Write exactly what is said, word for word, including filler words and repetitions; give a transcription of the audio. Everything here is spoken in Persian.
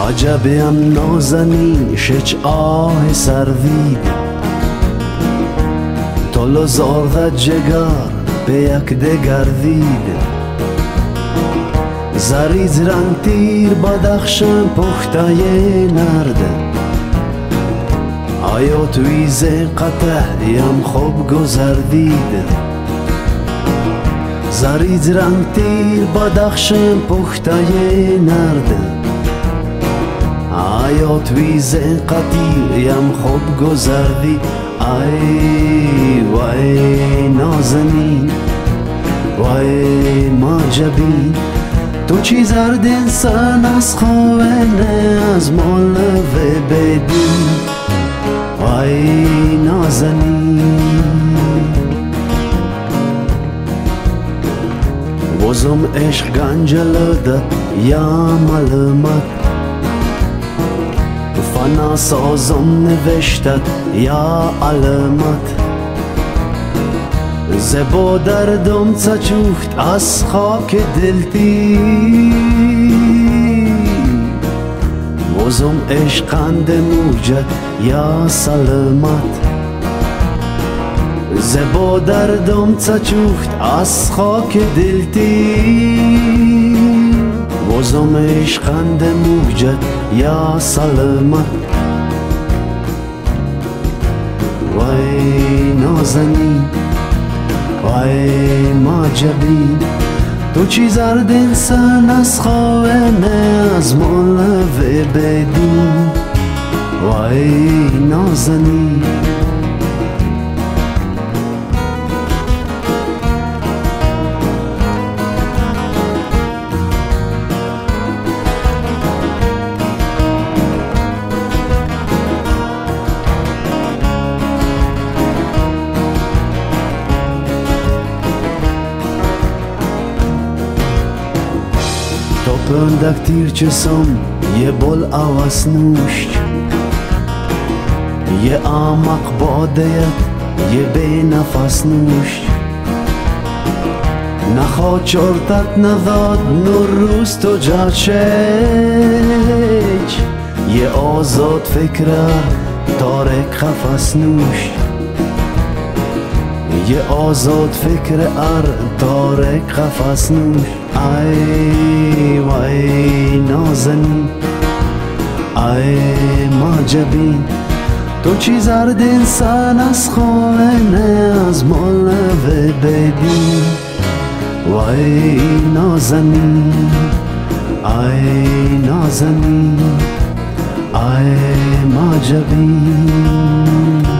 عجبیم نازنین شچ آه سروید تلو زارد جگر به یک دگر وید زریز رنگ تیر بدخشان پخته نرده آیا توی قطع یم خوب گذردید زریز رنگ تیر بدخشان پخته نرده آیا توی قطع یم خوب گذردید ای وای نازنین وای ماجبین تو چی زرد انسان از خوانه از مال و بدین وای نازنین وزم عشق گنجل داد یا ملمت فنا سازم نوشتد یا علمت زبا دردم چوخت از خاک دلتی وزم عشقند موجد یا سلامت زبا دردم چوخت از خاک دلتی وزم عشقند موجد یا سلامت وای نازنین وای ماجبین تو چی زرد انسان از خوانه از مال و بدین وای نازنین Pöndek tirçesam ye bol avas nuş ye amak badeyet ye benafas nuş نخوا چرتت نداد نور روز تو جاچج یه آزاد فکره تارک قفس نوش یه آزاد فکر ار تارک قفس نوش ای وای نازنین ای ماجبین تو چی زرد انسان از خانه از مال و بدین وای نازنین ای نازنین ای ماجبین